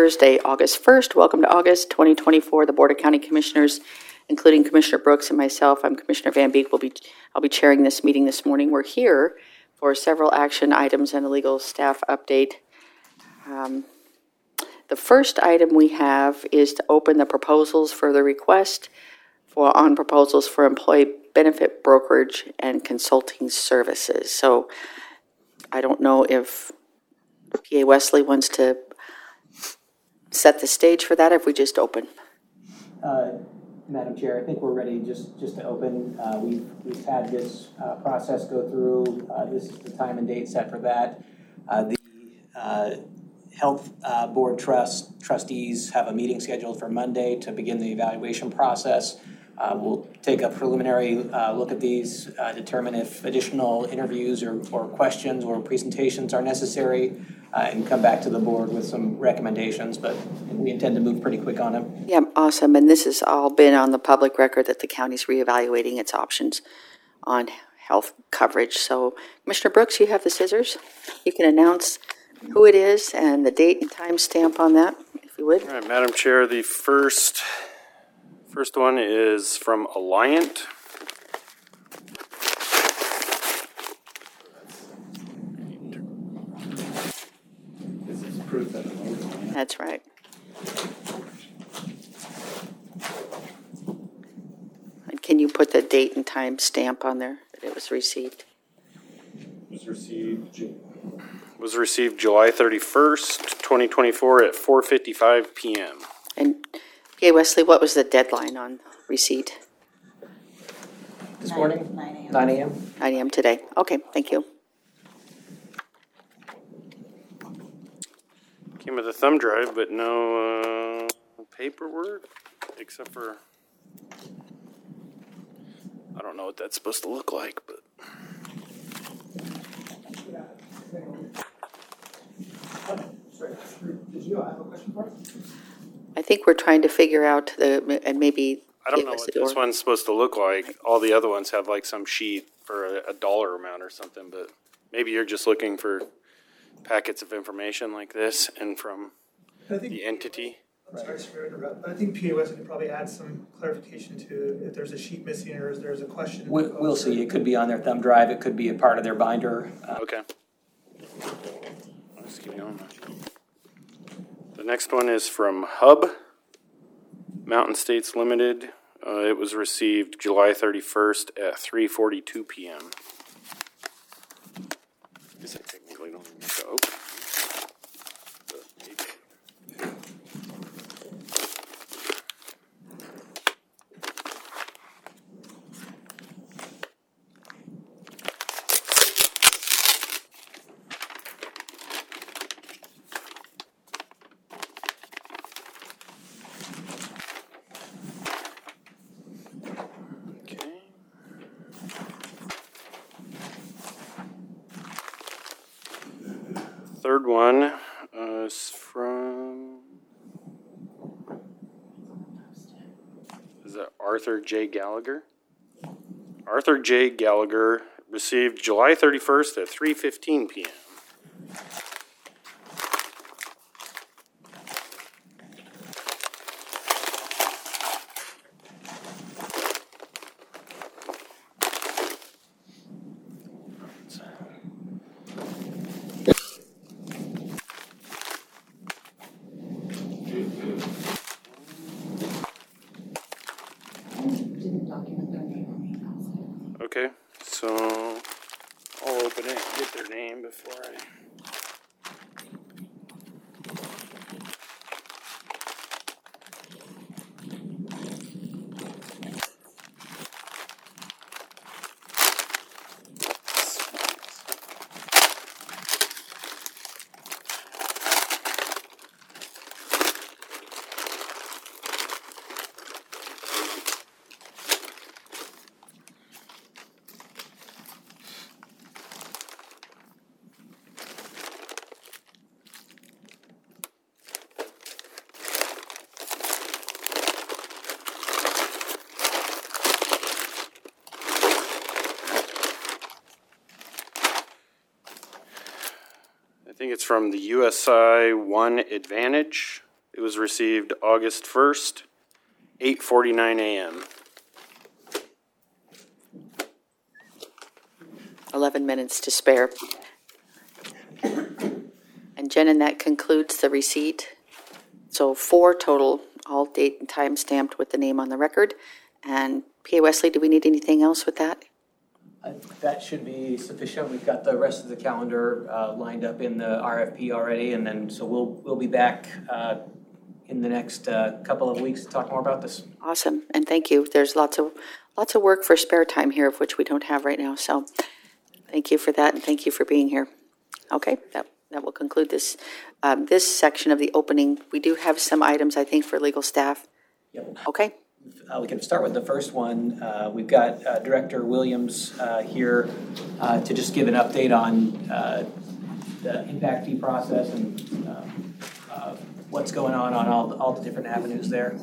Thursday, August 1st. Welcome to August 2024, the Board of County Commissioners, including Commissioner Brooks and myself. I'm Commissioner Van Beek. I'll be chairing this meeting this morning. We're here for several action items and a legal staff update. The first item we have is to open the proposals for the request on proposals for employee benefit brokerage and consulting services. So I don't know if PA Wesley wants to set the stage for that, if we just open. Madam Chair, I think we're ready just to open. We've had this process go through. This is the time and date set for that. The Health Board trustees have a meeting scheduled for Monday to begin the evaluation process. We'll take a preliminary look at these, determine if additional interviews or questions or presentations are necessary, and come back to the board with some recommendations, but we intend to move pretty quick on them. Yeah, awesome. And this has all been on the public record that the county's reevaluating its options on health coverage. So, Commissioner Brooks, you have the scissors. You can announce who it is and the date and time stamp on that, if you would. All right, Madam Chair, the first one is from Alliant. That's right. And can you put the date and time stamp on there that it was received? Was received July 31st, 2024 at 4:55 p.m. And PA Wesley, what was the deadline on receipt? This morning? 9 a.m. 9 a.m. 9 a.m. today. Okay, thank you. Came with a thumb drive, but no paperwork, except for, I don't know what that's supposed to look like, but. Did you have a question for us? I think we're trying to figure out and maybe. I don't know what this one's supposed to look like. All the other ones have like some sheet for a dollar amount or something, but maybe you're just looking for packets of information like this and from the entity. I'm sorry to interrupt, but I think PA West could probably add some clarification to if there's a sheet missing or if there's a question. We'll see. It could be on their thumb drive. It could be a part of their binder. Okay. Let's keep going. The next one is from Hub Mountain States Limited. It was received July 31st at 3:42 p.m. I guess I technically don't even have to open it. But maybe. Third one is from, is that Arthur J. Gallagher? Arthur J. Gallagher received July 31st at 3:15 p.m. Okay, so I'll open it and get their name before I... I think it's from the USI One Advantage. It was received August 1st, 8:49 a.m. 11 minutes to spare. And Jen, and that concludes the receipt. So 4 total, all date and time stamped with the name on the record. And P.A. Wesley, do we need anything else with that? That should be sufficient. We've got the rest of the calendar lined up in the RFP already, and then so we'll be back in the next couple of weeks to talk more about this. Awesome, and thank you. There's lots of work for spare time here, of which we don't have right now. So thank you for that, and thank you for being here. Okay, that will conclude this section of the opening. We do have some items, I think, for legal staff. Yep. Okay. We can start with the first one. We've got Director Williams here to just give an update on the impact fee process and what's going on all the different avenues there.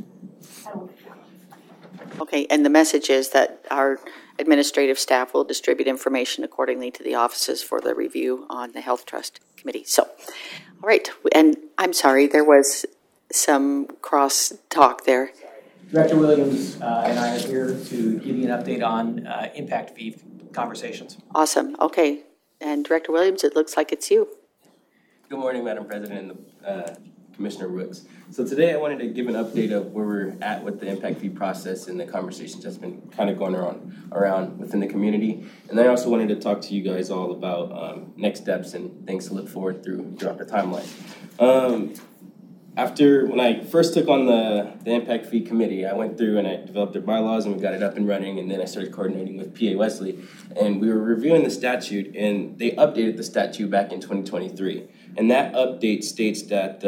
Okay, and the message is that our administrative staff will distribute information accordingly to the offices for the review on the Health Trust Committee. So, all right, and I'm sorry, there was some cross talk there. Director Williams and I are here to give you an update on impact fee conversations. Awesome. Okay. And Director Williams, it looks like it's you. Good morning, Madam President and Commissioner Rooks. So today I wanted to give an update of where we're at with the impact fee process and the conversations that's been kind of going around within the community. And then I also wanted to talk to you guys all about next steps and things to look forward throughout the timeline. When I first took on the Impact Fee Committee, I went through and I developed their bylaws and we got it up and running, and then I started coordinating with P.A. Wesley, and we were reviewing the statute, and they updated the statute back in 2023. And that update states that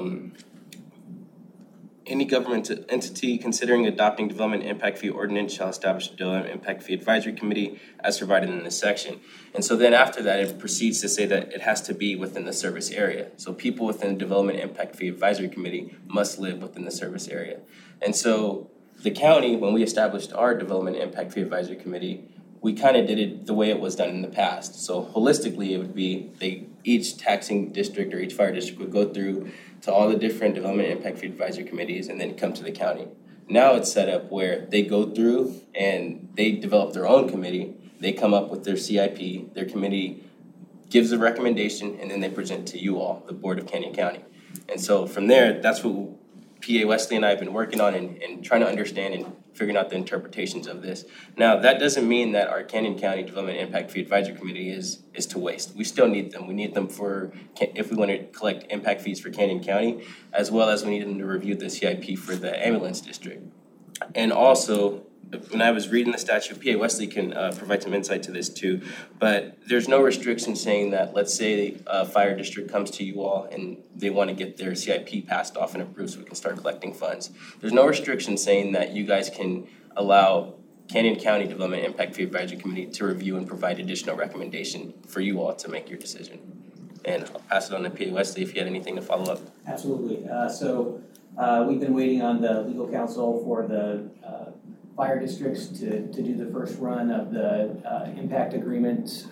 any government entity considering adopting development impact fee ordinance shall establish a development impact fee advisory committee as provided in this section. And so then after that, it proceeds to say that it has to be within the service area. So people within the development impact fee advisory committee must live within the service area. And so the county, when we established our development impact fee advisory committee, we kind of did it the way it was done in the past. So holistically, it would be each taxing district or each fire district would go through to all the different development impact fee advisory committees and then come to the county. Now it's set up where they go through and they develop their own committee. They come up with their CIP, their committee gives a recommendation, and then they present to you all, the Board of Canyon County. And so from there, that's what P.A. Wesley and I have been working on and trying to understand and figuring out the interpretations of this. Now, that doesn't mean that our Canyon County Development Impact Fee Advisory Committee is to waste. We still need them. We need them for if we want to collect impact fees for Canyon County, as well as we need them to review the CIP for the ambulance district. And also, when I was reading the statute, P.A. Wesley can provide some insight to this too, but there's no restriction saying that, let's say a fire district comes to you all and they want to get their CIP passed off and approved so we can start collecting funds. There's no restriction saying that you guys can allow Canyon County Development Impact Fee Advisory Committee to review and provide additional recommendation for you all to make your decision. And I'll pass it on to P.A. Wesley if you had anything to follow up. Absolutely. So we've been waiting on the legal counsel for the fire districts to do the first run of the impact agreement,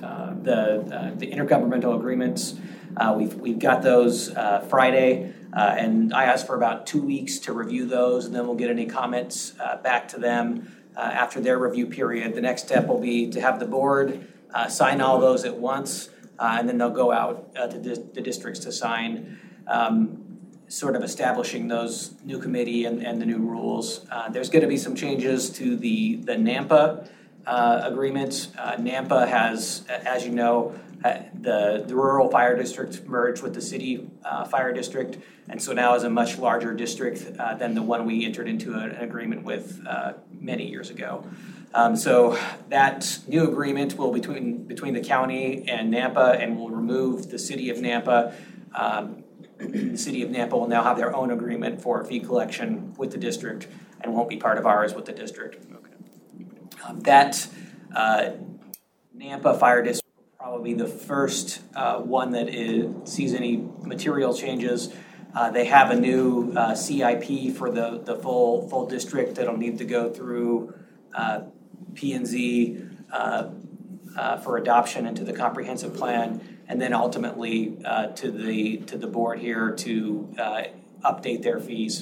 the intergovernmental agreements. We've got those Friday, and I asked for about 2 weeks to review those, and then we'll get any comments back to them after their review period. The next step will be to have the board sign all those at once, and then they'll go out to the districts to sign. Sort of establishing those new committee and the new rules. There's going to be some changes to the NAMPA agreements. NAMPA has, as you know, the rural fire district merged with the city fire district, and so now is a much larger district than the one we entered into an agreement with many years ago. So that new agreement will between the county and NAMPA, and will remove the city of Nampa. The city of Nampa will now have their own agreement for fee collection with the district and won't be part of ours with the district. Okay. That Nampa Fire District will probably be the first one that sees any material changes. They have a new CIP for the full district that'll need to go through P&Z for adoption into the comprehensive plan, and then ultimately to the board here to update their fees.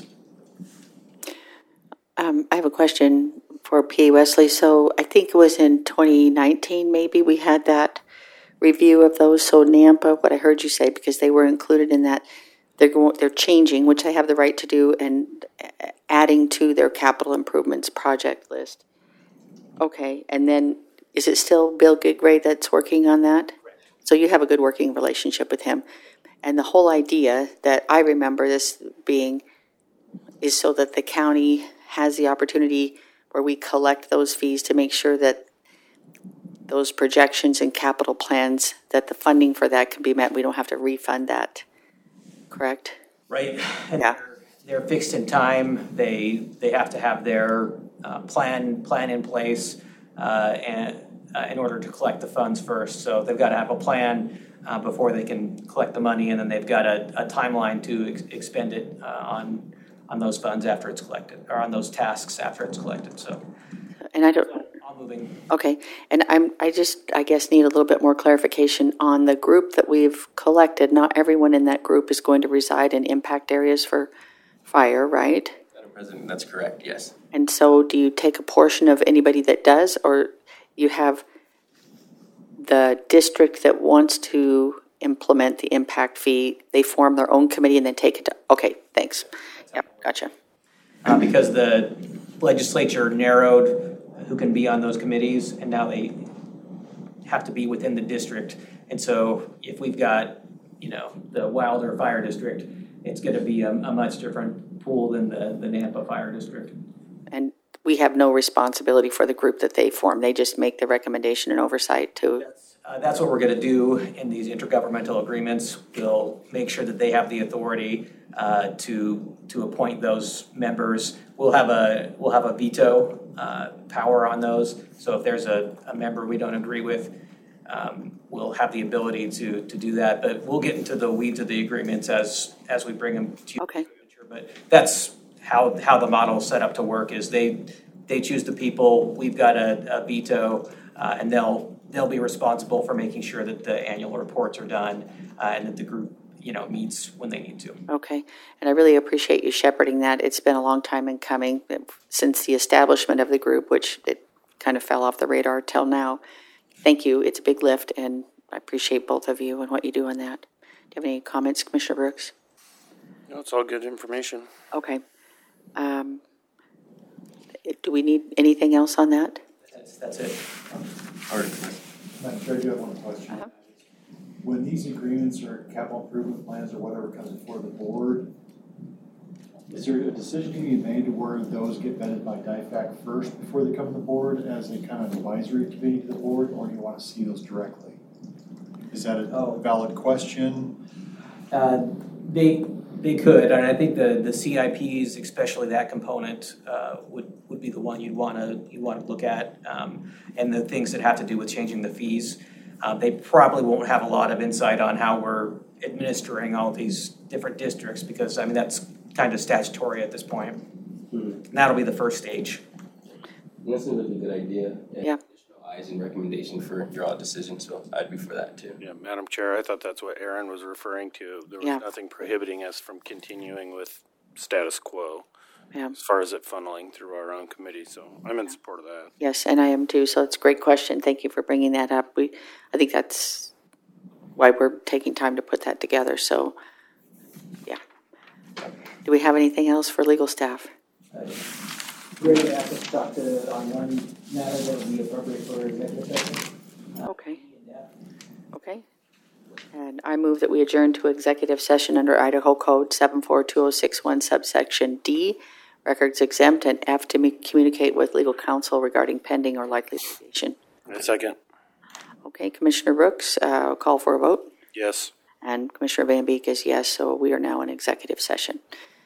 I have a question for PA Wesley. So I think it was in 2019, maybe we had that review of those. So NAMPA, what I heard you say, because they were included in that, they're changing, which they have the right to do, and adding to their capital improvements project list. Okay, and then is it still Bill Gigray that's working on that? So you have a good working relationship with him. And the whole idea that I remember this being is so that the county has the opportunity where we collect those fees to make sure that those projections and capital plans, that the funding for that can be met. We don't have to refund that, correct? Right. Yeah. They're fixed in time. They have to have their plan in place and in order to collect the funds first. So they've got to have a plan before they can collect the money, and then they've got a timeline to expend it on those funds after it's collected, or on those tasks after it's collected. So, And I don't. all moving. Okay, and I guess need a little bit more clarification on the group that we've collected. Not everyone in that group is going to reside in impact areas for fire, right? Madam President, that's correct, yes. And so do you take a portion of anybody that does, or you have the district that wants to implement the impact fee, they form their own committee and then take it to, okay, thanks. Yep, gotcha. Because the legislature narrowed who can be on those committees, and now they have to be within the district. And so if we've got, the Wilder Fire District, it's going to be a much different pool than the Nampa Fire District. And we have no responsibility for the group that they form. They just make the recommendation and oversight to. That's what we're going to do in these intergovernmental agreements. We'll make sure that they have the authority to appoint those members. We'll have a veto power on those. So if there's a member we don't agree with, we'll have the ability to do that. But we'll get into the weeds of the agreements as we bring them to you. Okay. But that's how the model is set up to work. Is they choose the people. We've got a veto, and they'll be responsible for making sure that the annual reports are done and that the group meets when they need to. Okay, and I really appreciate you shepherding that. It's been a long time in coming since the establishment of the group, which it kind of fell off the radar till now. Thank you. It's a big lift, and I appreciate both of you and what you do on that. Do you have any comments, Commissioner Brooks? No, it's all good information. Okay. Do we need anything else on that? That's it. Madam Chair, I do have one question. When these agreements or capital improvement plans or whatever comes before the board, is there a decision to be made where those get vetted by DIFAC first before they come to the board as a kind of advisory committee to the board, or do you want to see those directly? Is that a valid question? They could, and I think the CIPs, especially that component, would be the one you'd want to look at, and the things that have to do with changing the fees. They probably won't have a lot of insight on how we're administering all these different districts, because that's kind of statutory at this point. And that'll be the first stage. And that seems like a good idea. And Yeah. additional eyes and recommendation for your all decision, so I'd be for that too. Yeah, Madam Chair, I thought that's what Aaron was referring to. There was Yeah. nothing prohibiting us from continuing with status quo Yeah. as far as it funneling through our own committee, so I'm in support of that. Yes, and I am too. So it's a great question. Thank you for bringing that up. I think that's why we're taking time to put that together. So, yeah. Do we have anything else for legal staff? Great to ask us to talk on one matter that would be appropriate for executive session. Okay. Okay. And I move that we adjourn to executive session under Idaho Code 742061 subsection D, records exempt, and F, to communicate with legal counsel regarding pending or likely litigation. A second. Okay, Commissioner Brooks, call for a vote. Yes. And Commissioner Van Beek is yes, so we are now in executive session.